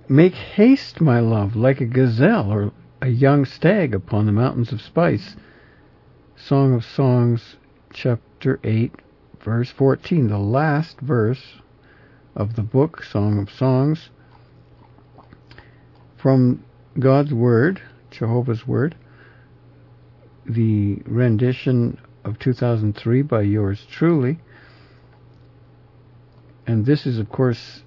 Make haste, my love, like a gazelle or a young stag upon the mountains of spice. Song of Songs, chapter 8, verse 14, the last verse of the book, Song of Songs, from God's Word, Jehovah's Word, the rendition of 2003 by yours truly. And this is, of course,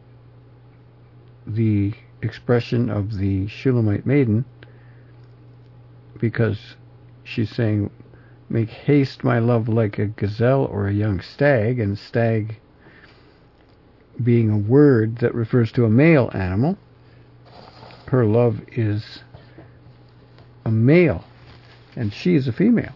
the expression of the Shulamite maiden, because she's saying, make haste, my love, like a gazelle or a young stag, and stag being a word that refers to a male animal. Her love is a male, and she is a female.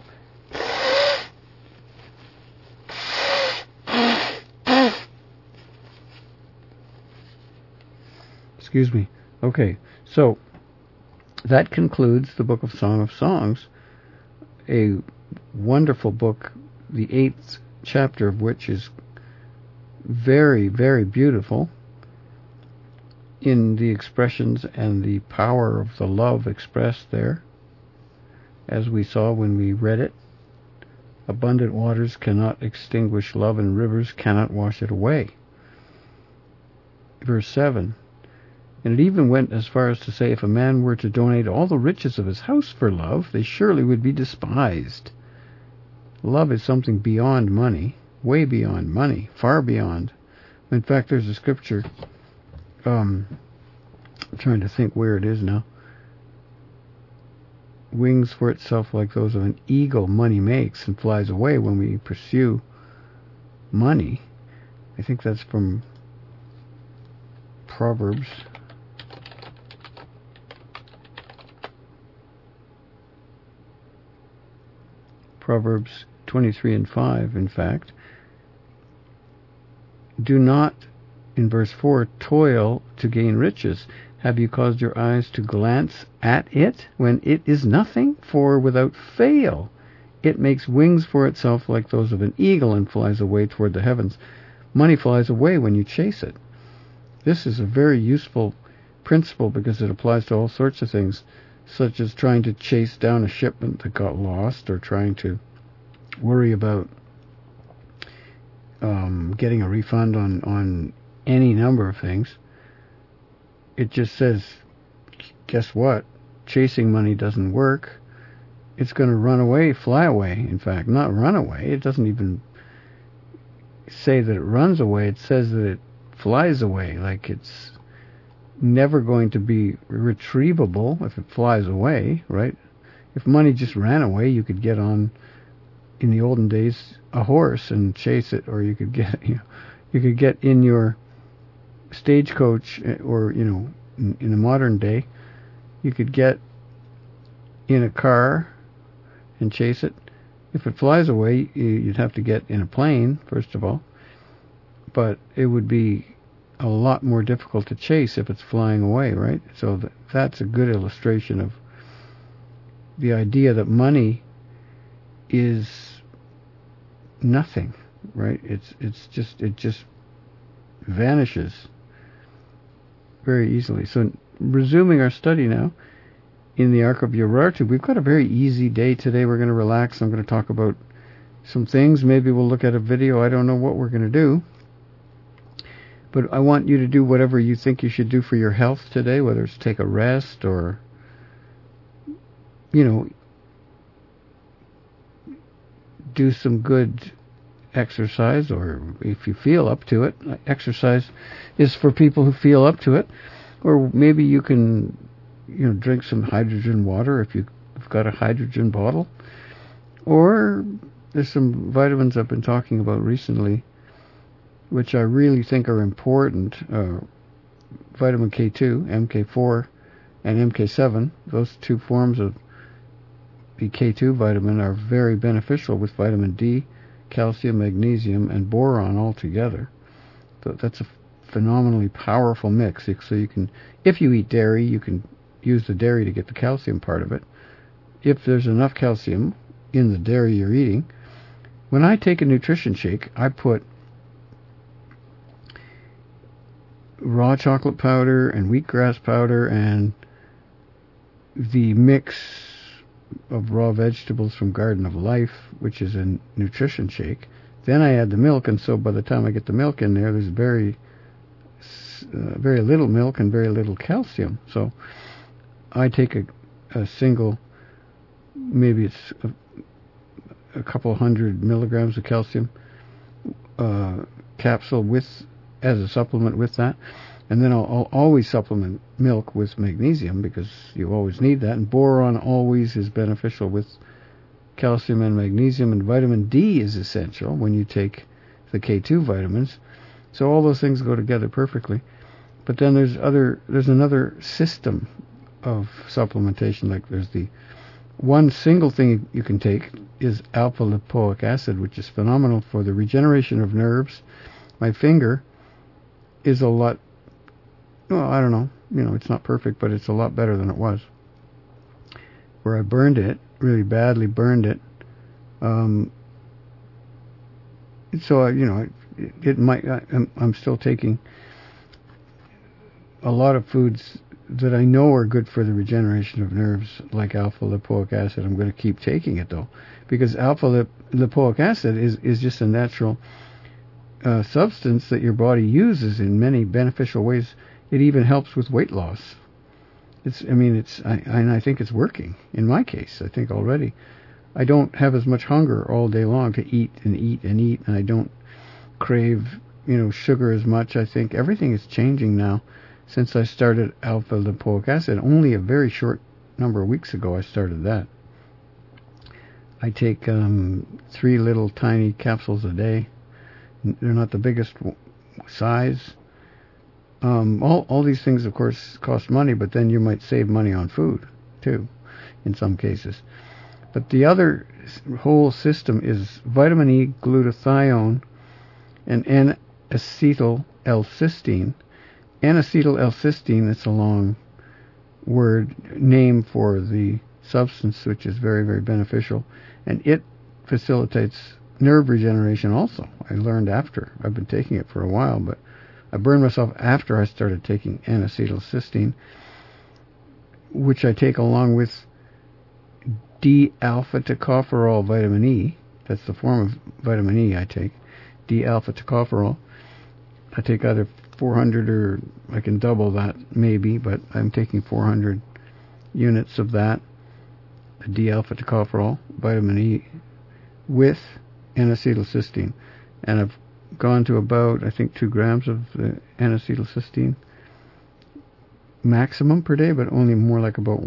Excuse me. Okay, so that concludes the book of Song of Songs, a wonderful book, the 8th chapter of which is very, very beautiful in the expressions and the power of the love expressed there, as we saw when we read it. Abundant waters cannot extinguish love, and rivers cannot wash it away. Verse 7. And it even went as far as to say, if a man were to donate all the riches of his house for love, they surely would be despised. Love is something beyond money, way beyond money, far beyond. In fact, there's a scripture, I'm trying to think where it is now. Wings for itself like those of an eagle money makes, and flies away when we pursue money. I think that's from Proverbs. Proverbs 23 and 5, in fact. Do not, in verse 4, toil to gain riches. Have you caused your eyes to glance at it when it is nothing? For without fail it makes wings for itself like those of an eagle, and flies away toward the heavens. Money flies away when you chase it. This is a very useful principle because it applies to all sorts of things, such as trying to chase down a shipment that got lost, or trying to worry about getting a refund on any number of things. It just says, guess what? Chasing money doesn't work. It's going to run away, fly away. In fact, not run away. It doesn't even say that it runs away. It says that it flies away, like it's never going to be retrievable if it flies away, right? If money just ran away, you could get on, in the olden days, a horse and chase it, or you could get, you could get in your stagecoach, or, in the modern day, you could get in a car and chase it. If it flies away, you'd have to get in a plane, first of all, but it would be a lot more difficult to chase if it's flying away, right? So that's a good illustration of the idea that money is nothing, right? It just vanishes very easily. So resuming our study now in the Ark of Urartu, we've got a very easy day today. We're going to relax. I'm going to talk about some things. Maybe we'll look at a video. I don't know what we're going to do. But I want you to do whatever you think you should do for your health today, whether it's take a rest or, do some good exercise, or if you feel up to it. Exercise is for people who feel up to it. Or maybe you can, drink some hydrogen water if you've got a hydrogen bottle. Or there's some vitamins I've been talking about recently, which I really think are important. Vitamin K2, MK4, and MK7, those two forms of the K2 vitamin are very beneficial with vitamin D, calcium, magnesium, and boron all together. So that's a phenomenally powerful mix. So you can, if you eat dairy, you can use the dairy to get the calcium part of it. If there's enough calcium in the dairy you're eating, when I take a nutrition shake, I put raw chocolate powder and wheatgrass powder and the mix of raw vegetables from Garden of Life, which is a nutrition shake. Then I add the milk, and so by the time I get the milk in there, there's very little milk and very little calcium. So I take a single, maybe it's a couple hundred milligrams of calcium capsule as a supplement with that. And then I'll always supplement milk with magnesium because you always need that. And boron always is beneficial with calcium and magnesium. And vitamin D is essential when you take the K2 vitamins. So all those things go together perfectly. But then there's another system of supplementation. Like there's the one single thing you can take is alpha lipoic acid, which is phenomenal for the regeneration of nerves. My finger is a lot, well, I don't know, it's not perfect, but it's a lot better than it was. Where I burned it, really badly burned it. So, it might, I'm still taking a lot of foods that I know are good for the regeneration of nerves, like alpha lipoic acid. I'm going to keep taking it, though, because alpha lipoic acid is just a natural substance that your body uses in many beneficial ways. It even helps with weight loss. I think it's working in my case. I think already I don't have as much hunger all day long to eat and eat and eat, and I don't crave, sugar as much. I think everything is changing now since I started alpha lipoic acid. Only a very short number of weeks ago I started that. I take 3 little tiny capsules a day. They're not the biggest size. All these things, of course, cost money, but then you might save money on food, too, in some cases. But the other whole system is vitamin E, glutathione, and N-acetyl-L-cysteine. N-acetyl-L-cysteine, it's a long name for the substance, which is very, very beneficial. And it facilitates nerve regeneration also. I learned after. I've been taking it for a while, but I burned myself after I started taking N-acetylcysteine, which I take along with D-alpha tocopherol vitamin E. That's the form of vitamin E I take. D-alpha tocopherol. I take either 400 or I can double that maybe, but I'm taking 400 units of that, D-alpha tocopherol, vitamin E, with N-acetylcysteine. And I've gone to about, I think, 2 grams of the N-acetylcysteine maximum per day, but only more like about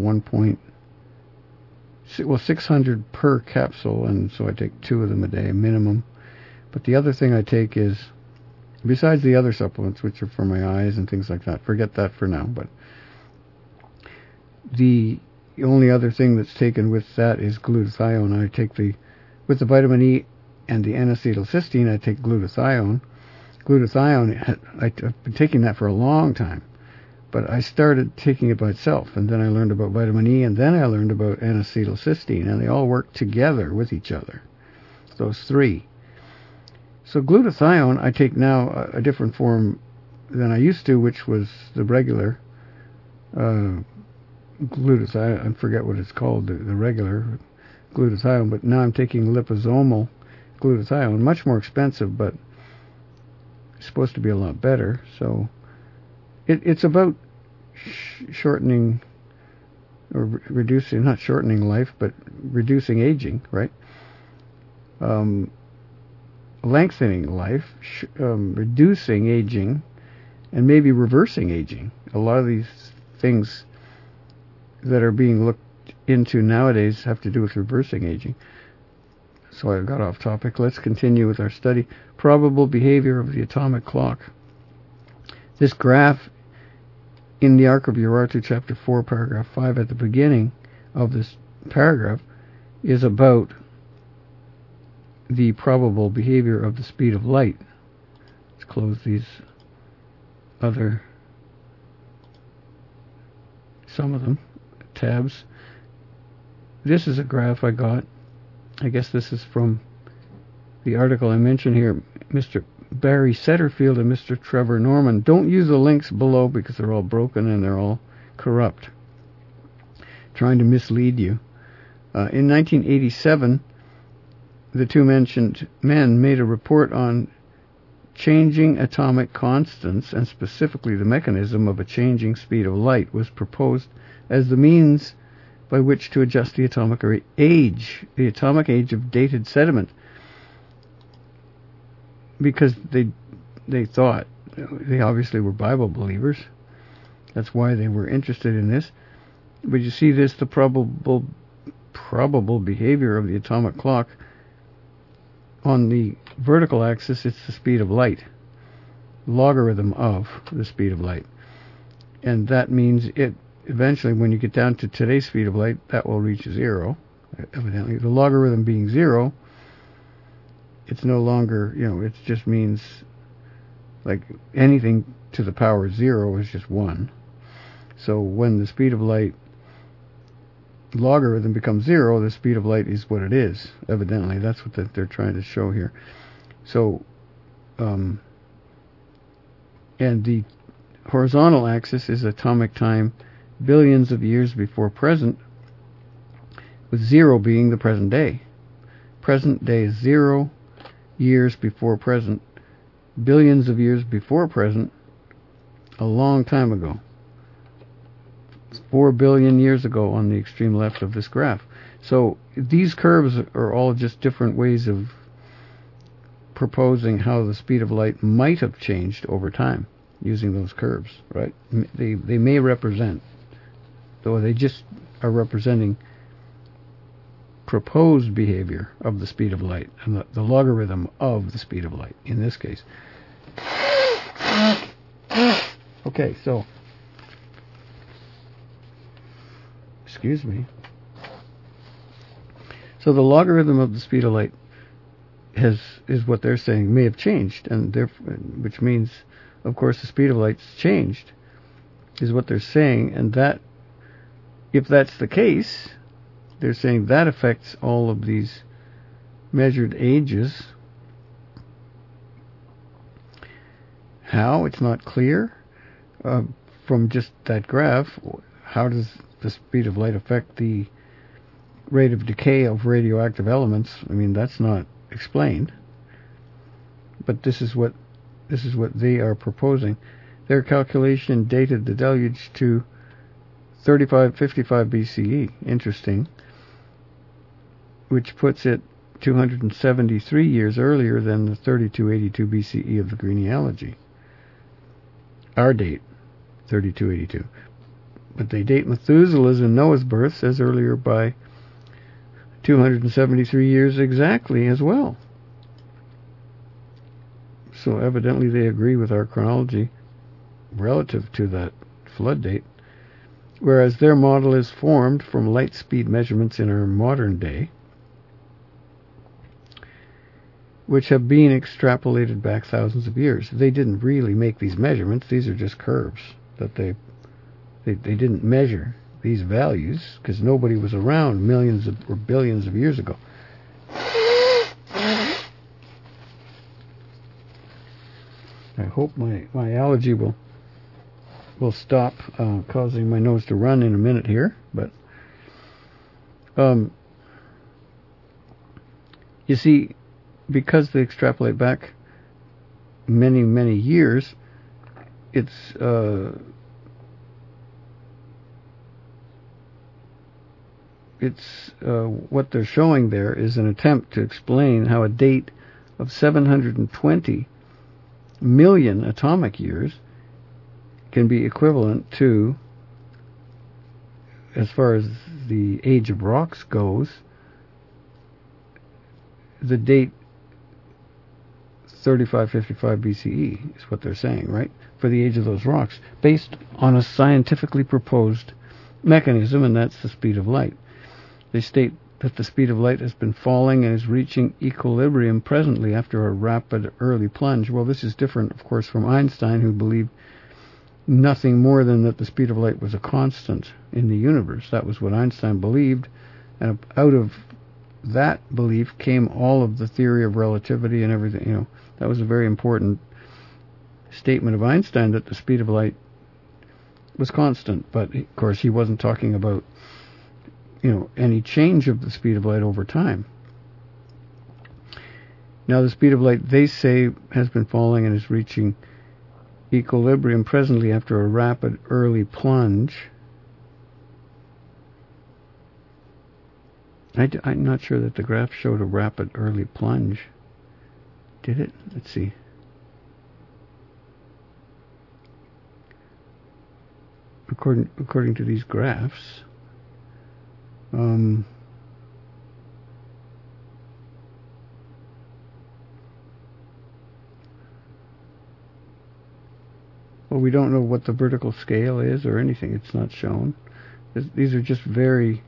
600 per capsule, and so I take 2 of them a day minimum. But the other thing I take is, besides the other supplements, which are for my eyes and things like that, forget that for now, but the only other thing that's taken with that is glutathione. I take with the vitamin E and the N-acetylcysteine, I take glutathione. Glutathione, I've been taking that for a long time, but I started taking it by itself, and then I learned about vitamin E, and then I learned about N-acetylcysteine, and they all work together with each other, those 3. So glutathione, I take now a different form than I used to, which was the regular glutathione. I forget what it's called, the regular glutathione, but now I'm taking liposomal glutathione, much more expensive, but supposed to be a lot better. So it's about shortening or reducing, not shortening life, but reducing aging, right? Lengthening life, reducing aging, and maybe reversing aging. A lot of these things that are being looked into nowadays have to do with reversing aging. So I got off topic. Let's continue with our study. Probable behavior of the atomic clock. This graph in the Ark of Urartu, chapter 4, paragraph 5, at the beginning of this paragraph, is about the probable behavior of the speed of light. Let's close these some of them, tabs. This is a graph I got. I guess this is from the article I mentioned here. Mr. Barry Setterfield and Mr. Trevor Norman. Don't use the links below because they're all broken and they're all corrupt, trying to mislead you. In 1987, the two mentioned men made a report on changing atomic constants, and specifically the mechanism of a changing speed of light was proposed as the means by which to adjust the atomic age of dated sediment. Because they thought, they obviously were Bible believers. That's why they were interested in this. But you see this, the probable behavior of the atomic clock. On the vertical axis, it's the speed of light, logarithm of the speed of light. And that means it eventually, when you get down to today's speed of light, that will reach 0. Evidently, the logarithm being 0, it's no longer, it just means like anything to the power 0 is just 1. So when the speed of light logarithm becomes 0, the speed of light is what it is. Evidently, that's what they're trying to show here. So, and the horizontal axis is atomic time, billions of years before present, with 0 being the present day. Present day is 0 years before present, billions of years before present, a long time ago. 4 billion years ago on the extreme left of this graph. So these curves are all just different ways of proposing how the speed of light might have changed over time using those curves, right? They may represent, though they just are representing proposed behavior of the speed of light and the logarithm of the speed of light in this case. Okay, so excuse me. So the logarithm of the speed of light is what they're saying may have changed, and which means, of course, the speed of light's changed, is what they're saying, and that, if that's the case, they're saying that affects all of these measured ages. How? It's not clear from just that graph. How does the speed of light affect the rate of decay of radioactive elements? I mean, that's not explained. But this is what they are proposing. Their calculation dated the deluge to 3555 BCE. Interesting. Which puts it 273 years earlier than the 3282 BCE of the genealogy. Our date, 3282. But they date Methuselah's and Noah's births as earlier by 273 years exactly as well. So evidently they agree with our chronology relative to that flood date, whereas their model is formed from light speed measurements in our modern day, which have been extrapolated back thousands of years. They didn't really make these measurements. These are just curves that they didn't measure these values because nobody was around millions or billions of years ago. I hope my allergy will stop causing my nose to run in a minute here. But you see, because they extrapolate back many, many years, it's what they're showing there is an attempt to explain how a date of 720 million atomic years can be equivalent to, as far as the age of rocks goes, the date 3555 BCE is what they're saying, right? For the age of those rocks, based on a scientifically proposed mechanism, and that's the speed of light. They state that the speed of light has been falling and is reaching equilibrium presently after a rapid early plunge. Well, this is different, of course, from Einstein, who believed nothing more than that the speed of light was a constant in the universe. That was what Einstein believed, and out of that belief came all of the theory of relativity and everything. That was a very important statement of Einstein, that the speed of light was constant. But of course, he wasn't talking about any change of the speed of light over time. Now, the speed of light, they say, has been falling and is reaching equilibrium presently after a rapid early plunge. I'm not sure that the graph showed a rapid early plunge. Did it? Let's see. According to these graphs, well, we don't know what the vertical scale is or anything. It's not shown. These are just very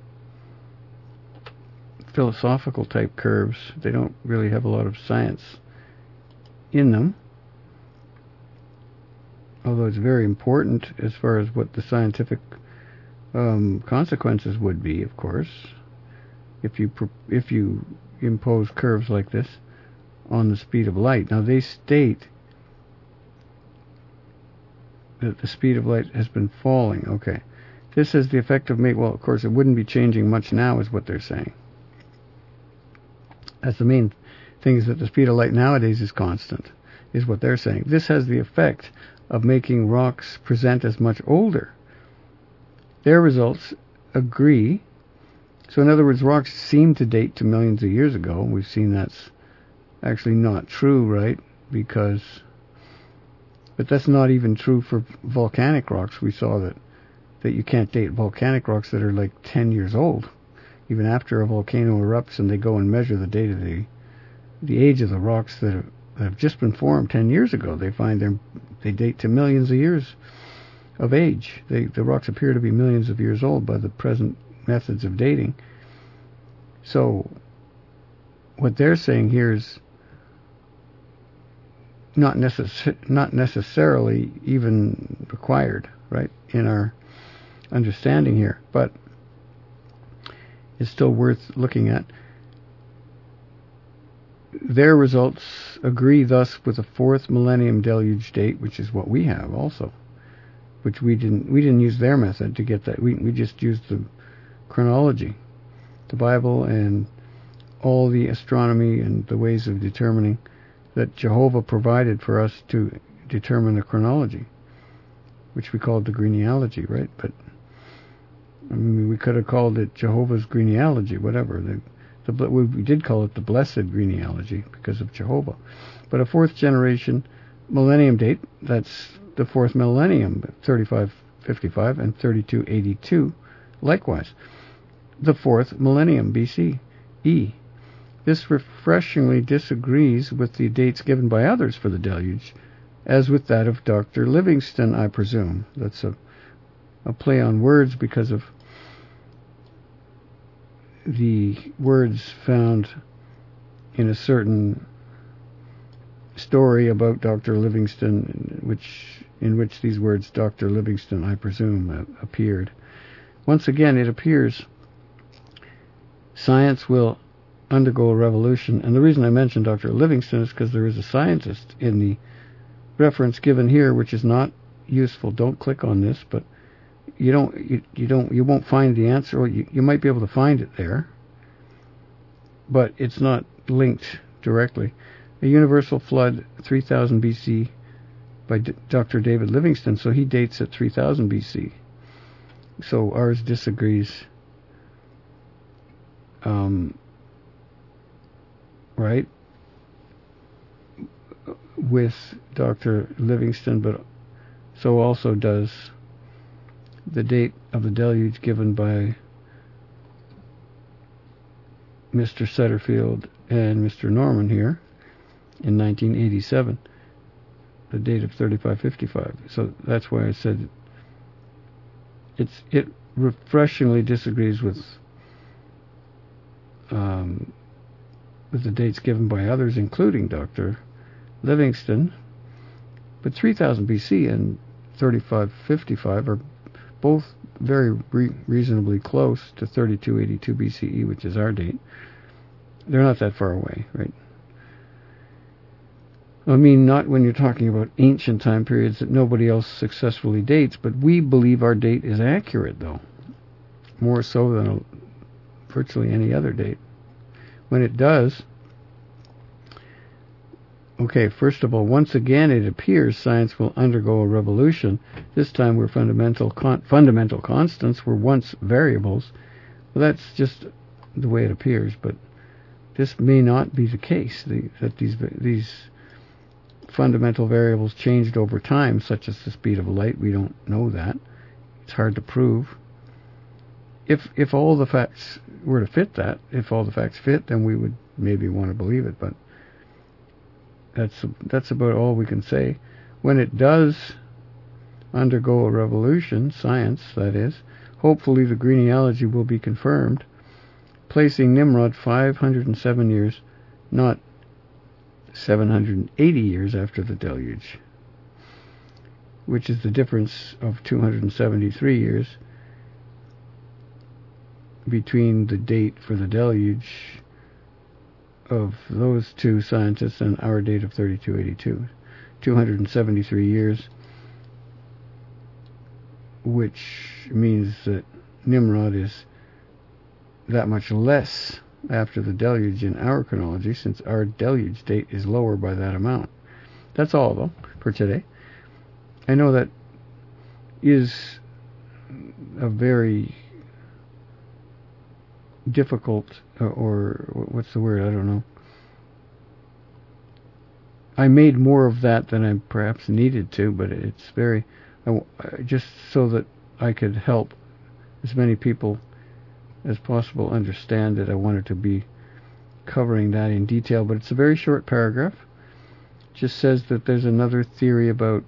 philosophical type curves. They don't really have a lot of science in them, although it's very important as far as what the scientific consequences would be, of course, if you impose curves like this on the speed of light. Now, they state that the speed of light has been falling. Okay. This is the effect of well, of course, it wouldn't be changing much now, is what they're saying. That's the main thing, is that the speed of light nowadays is constant, is what they're saying. This has the effect of making rocks present as much older. Their results agree. So in other words, rocks seem to date to millions of years ago. We've seen that's actually not true, right? But that's not even true for volcanic rocks. We saw that you can't date volcanic rocks that are like 10 years old. Even after a volcano erupts and they go and measure the date of the age of the rocks that have just been formed 10 years ago, they find they date to millions of years of age. The rocks appear to be millions of years old by the present methods of dating. So what they're saying here is not necessarily even required, right, in our understanding here, but is still worth looking at. Their results agree thus with the 4th millennium deluge date, which is what we have also, which we didn't use their method to get that. We just used the chronology, the Bible, and all the astronomy and the ways of determining that Jehovah provided for us to determine the chronology, which we called the genealogy, right? But I mean, we could have called it Jehovah's genealogy, whatever. We did call it the blessed genealogy because of Jehovah. But a 4th generation millennium date, that's the 4th millennium, 3555 and 3282, likewise. The 4th millennium BCE. This refreshingly disagrees with the dates given by others for the deluge, as with that of Dr. Livingstone, I presume. That's a play on words because of the words found in a certain story about Dr. Livingstone, in which these words, Dr. Livingstone, I presume, appeared. Once again, it appears science will undergo a revolution. And the reason I mentioned Dr. Livingstone is because there is a scientist in the reference given here, which is not useful. Don't click on this, but you won't find the answer, or you might be able to find it there, but it's not linked directly. A universal flood, 3000 BC, by Dr. David Livingstone, so he dates at 3000 BC. So ours disagrees, right, with Dr. Livingstone, but so also does the date of the deluge given by Mr. Setterfield and Mr. Norman here in 1987, the date of 3555. So that's why I said it refreshingly disagrees with the dates given by others, including Dr. Livingstone. But 3000 BC and 3555 are both very reasonably close to 3282 BCE, which is our date. They're not that far away, right? I mean, not when you're talking about ancient time periods that nobody else successfully dates, but we believe our date is accurate, though. More so than virtually any other date. When it does, okay, first of all, once again it appears science will undergo a revolution. This time where fundamental constants were once variables. Well, that's just the way it appears, but this may not be the case, that these fundamental variables changed over time, such as the speed of light. We don't know that. It's hard to prove. If all the facts were to fit that, if all the facts fit, then we would maybe want to believe it, but that's about all we can say. When it does undergo a revolution, science, that is, hopefully the genealogy will be confirmed, placing Nimrod 507 years, not 780 years after the deluge, which is the difference of 273 years between the date for the deluge of those two scientists and our date of 3282. 273 years, which means that Nimrod is that much less after the deluge in our chronology, since our deluge date is lower by that amount. That's all, though, for today. I know that is a very difficult, or what's the word? I don't know. I made more of that than I perhaps needed to, but it's very, just so that I could help as many people as possible understand it. I wanted to be covering that in detail, but it's a very short paragraph. It just says that there's another theory about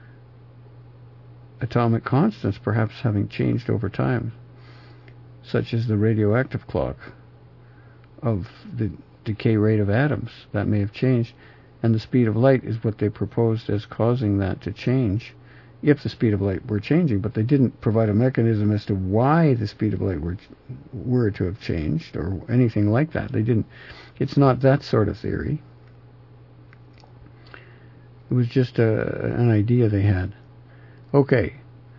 atomic constants perhaps having changed over time, such as the radioactive clock of the decay rate of atoms. That may have changed, and the speed of light is what they proposed as causing that to change, if the speed of light were changing, but they didn't provide a mechanism as to why the speed of light were to have changed, or anything like that. They didn't. It's not that sort of theory. It was just an idea they had. Okay.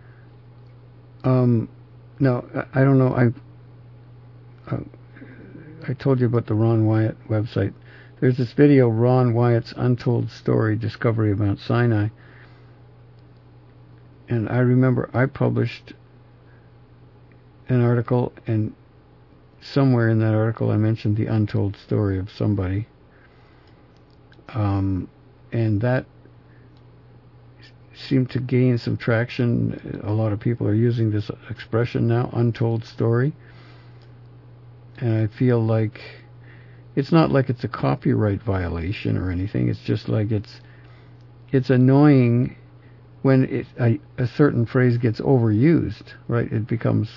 Now, I don't know, I told you about the Ron Wyatt website. There's this video, Ron Wyatt's Untold Story, Discovery of Mount Sinai. And I remember I published an article, and somewhere in that article I mentioned the untold story of somebody. And that seemed to gain some traction. A lot of people are using this expression now, untold story. And I feel like it's not like it's a copyright violation or anything. It's just like it's annoying when a certain phrase gets overused, right? It becomes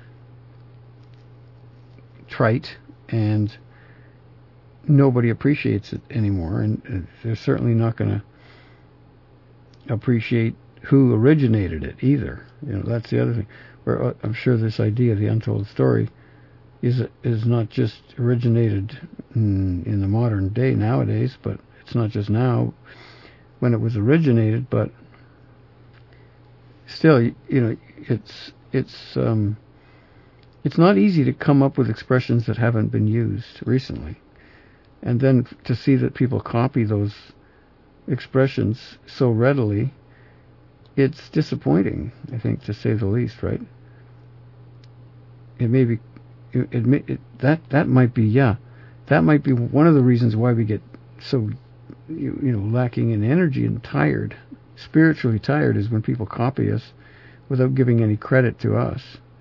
trite and nobody appreciates it anymore, and they're certainly not going to appreciate who originated it either. You know, that's the other thing. Where I'm sure this idea, the untold story, is not just originated in the modern day nowadays, but it's not just now when it was originated, but still, you know, it's not easy to come up with expressions that haven't been used recently, and then to see that people copy those expressions so readily, it's disappointing, I think, to say the least, right? It may be, that might be, that might be one of the reasons why we get so, you know, lacking in energy and tired, spiritually tired, is when people copy us without giving any credit to us.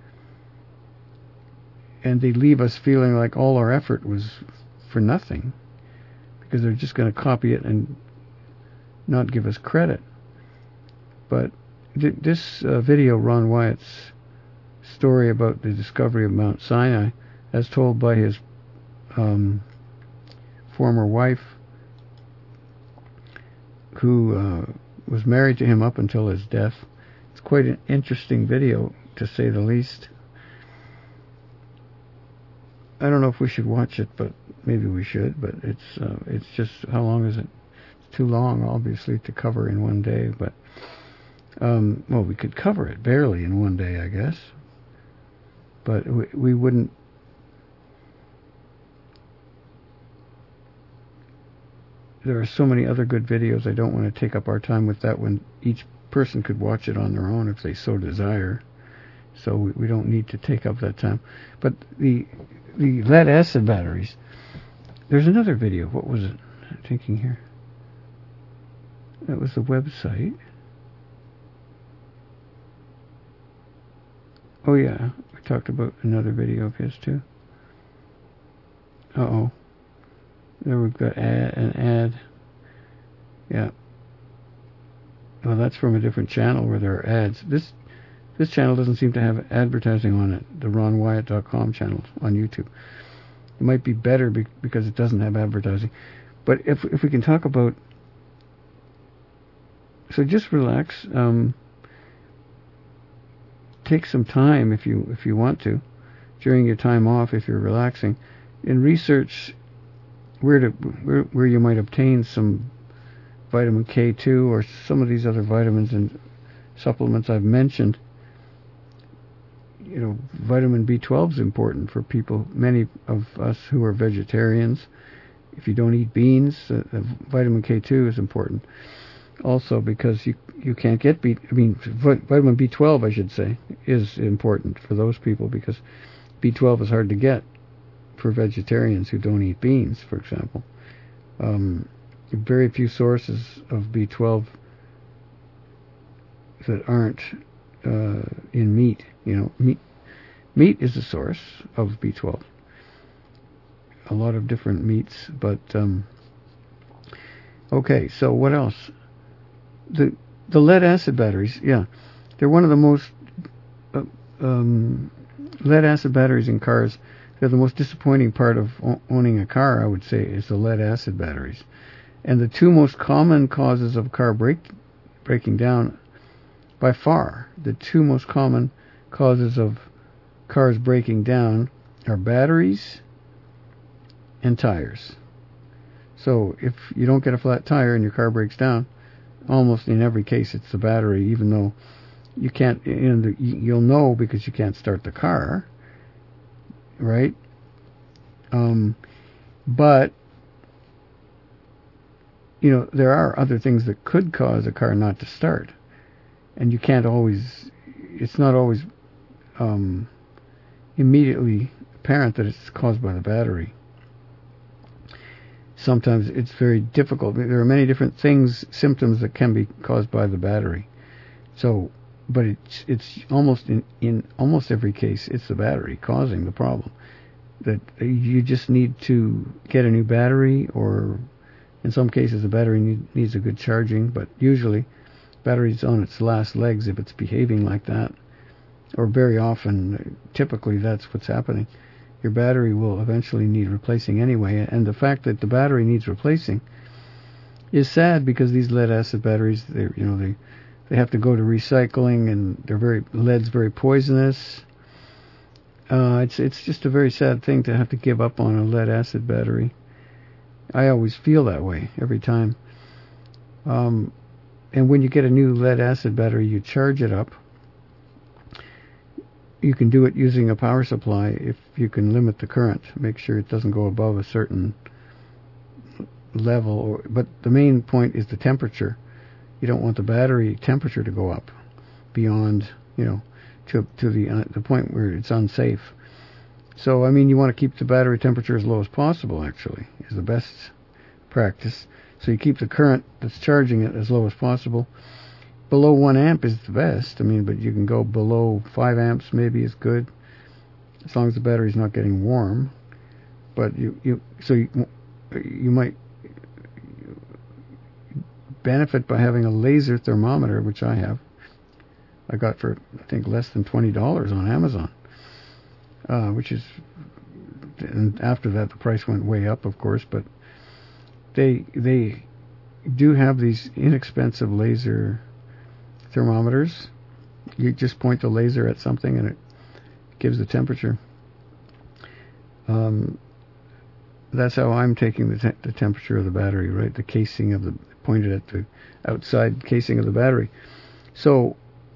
And they leave us feeling like all our effort was for nothing, because they're just going to copy it and not give us credit. But this video, Ron Wyatt's story about the discovery of Mount Sinai, as told by his former wife, who was married to him up until his death. It's quite an interesting video, to say the least. I don't know if we should watch it, but maybe we should, but it's just, how long is it? It's too long, obviously, to cover in one day, but well, we could cover it barely in one day, I guess, but we wouldn't. There are so many other good videos. I don't want to take up our time with that when each person could watch it on their own if they so desire. So we don't need to take up that time. But the lead acid batteries. There's another video. What was it? I'm thinking here. That was the website. Oh yeah, we talked about another video of his too. Uh-oh. There we've got an ad. Yeah. Well, that's from a different channel where there are ads. This channel doesn't seem to have advertising on it. The RonWyatt.com channel on YouTube. It might be better because it doesn't have advertising. But if we can talk about, so just relax. Take some time if you want to, during your time off, if you're relaxing, and research where you might obtain some vitamin K2 or some of these other vitamins and supplements I've mentioned. You know, vitamin B12 is important for people, many of us who are vegetarians. If you don't eat beans, vitamin K2 is important. Also, because you can't get vitamin B12, I should say, is important for those people because B12 is hard to get for vegetarians who don't eat beans, for example. Very few sources of B12 that aren't in meat. You know, meat is a source of B12. A lot of different meats, but okay. So what else? The lead acid batteries, yeah, they're one of the most lead acid batteries in cars. They're the most disappointing part of owning a car, I would say, is the lead acid batteries. And the two most common causes of car breaking down, by far, the two most common causes of cars breaking down are batteries and tires. So if you don't get a flat tire and your car breaks down, almost in every case it's the battery, even though you can't, you'll know because you can't start the car, right? But you know, there are other things that could cause a car not to start, and you can't always, it's not always immediately apparent that it's caused by the battery. Sometimes it's very difficult. There are many different symptoms that can be caused by the battery. So, but it's almost in almost every case, it's the battery causing the problem. That you just need to get a new battery, or in some cases the battery needs a good charging, but usually battery's on its last legs if it's behaving like that. Or very often, typically that's what's happening. Your battery will eventually need replacing anyway, and the fact that the battery needs replacing is sad because these lead acid batteries, they have to go to recycling, and lead's very poisonous. It's just a very sad thing to have to give up on a lead acid battery. I always feel that way every time. And when you get a new lead acid battery, you charge it up. You can do it using a power supply if you can limit the current. Make sure it doesn't go above a certain level. But the main point is the temperature. You don't want the battery temperature to go up beyond, to the point where it's unsafe. So, I mean, you want to keep the battery temperature as low as possible, actually, is the best practice. So you keep the current that's charging it as low as possible. Below 1 amp is the best. I mean, but you can go below 5 amps maybe is good, as long as the battery's not getting warm. But you might benefit by having a laser thermometer, which I have. I got for, I think, less than $20 on Amazon, which is, and after that the price went way up, of course, but they do have these inexpensive laser thermometers. You just point the laser at something and it gives the temperature. that's how I'm taking the temperature of the battery, right? The casing of the, pointed at the outside casing of the battery. So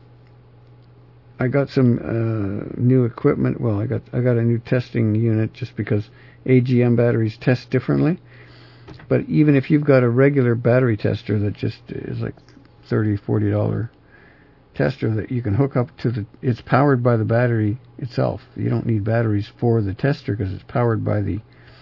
I got some new equipment. Well, I got a new testing unit just because AGM batteries test differently. But even if you've got a regular battery tester that just is like $30, $40 tester that you can hook up to it's powered by the battery itself. You don't need batteries for the tester because it's powered by the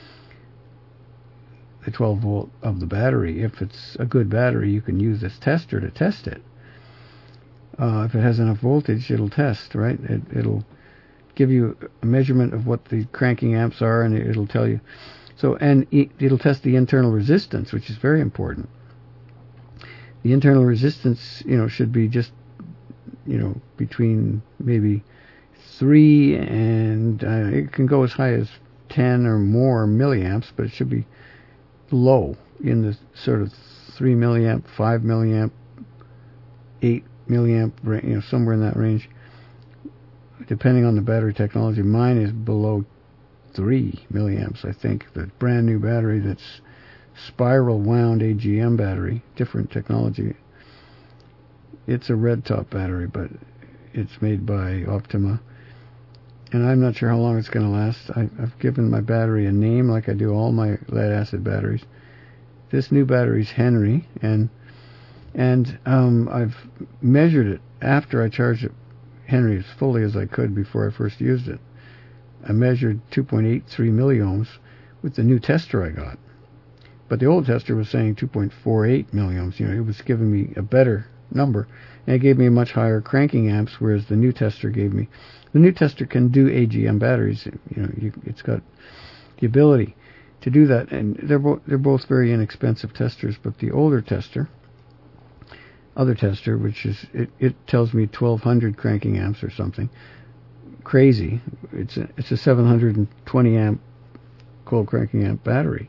12 volt of the battery. If it's a good battery, you can use this tester to test it. If it has enough voltage, it'll test, right? It'll give you a measurement of what the cranking amps are, and it'll tell you. So, and it'll test the internal resistance, which is very important. The internal resistance, should be just, between maybe 3 and it can go as high as 10 or more milliamps, but it should be low in the sort of 3 milliamp, 5 milliamp, 8 milliamp range, somewhere in that range, depending on the battery technology. Mine is below 3 milliamps, I think. The brand new battery that's spiral wound AGM battery, different technology. It's a red top battery, but it's made by Optima, and I'm not sure how long it's going to last. I've given my battery a name like I do all my lead acid batteries. This new battery's Henry, and I've measured it after I charged it Henry as fully as I could before I first used it. I measured 2.83 milliohms with the new tester I got. But the old tester was saying 2.48 milliohms. It was giving me a better number. And it gave me a much higher cranking amps, whereas the new tester gave me... The new tester can do AGM batteries. It's got the ability to do that. And they're both very inexpensive testers. But the older tester, other tester, which is... It tells me 1200 cranking amps or something. Crazy. It's a 720 amp cold cranking amp battery.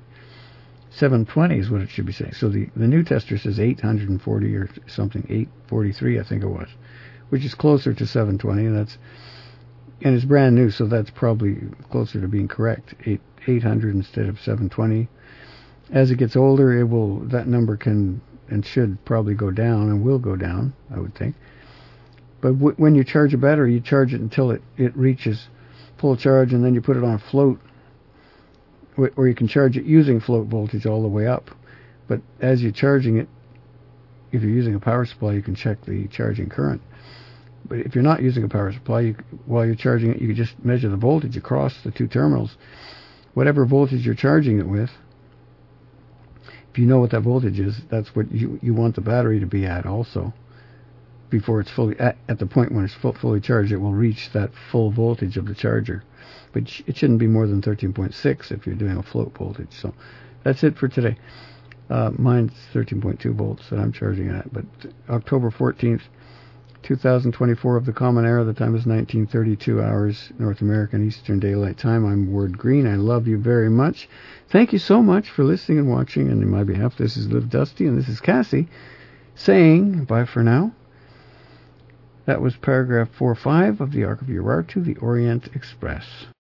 720 is what it should be saying. So the new tester says 840 or something, 843 I think it was, which is closer to 720, and it's brand new, so that's probably closer to being correct. 800 instead of 720. As it gets older, that number can and should probably go down, and will go down, I would think. But when you charge a battery, you charge it until it reaches full charge, and then you put it on float, or you can charge it using float voltage all the way up. But as you're charging it, if you're using a power supply, you can check the charging current. But if you're not using a power supply, while you're charging it, you can just measure the voltage across the two terminals. Whatever voltage you're charging it with, if you know what that voltage is, that's what you want the battery to be at also. Before it's fully, at the point when it's fully charged, it will reach that full voltage of the charger. But it shouldn't be more than 13.6 if you're doing a float voltage. So that's it for today. Mine's 13.2 volts that I'm charging at. But October 14th, 2024 of the Common Era. The time is 1932 hours North American Eastern Daylight Time. I'm Ward Green. I love you very much. Thank you so much for listening and watching. And on my behalf, this is Liv Dusty and this is Cassie saying bye for now. That was paragraph 4.5 of the Arc of Urartu, the Orient Express.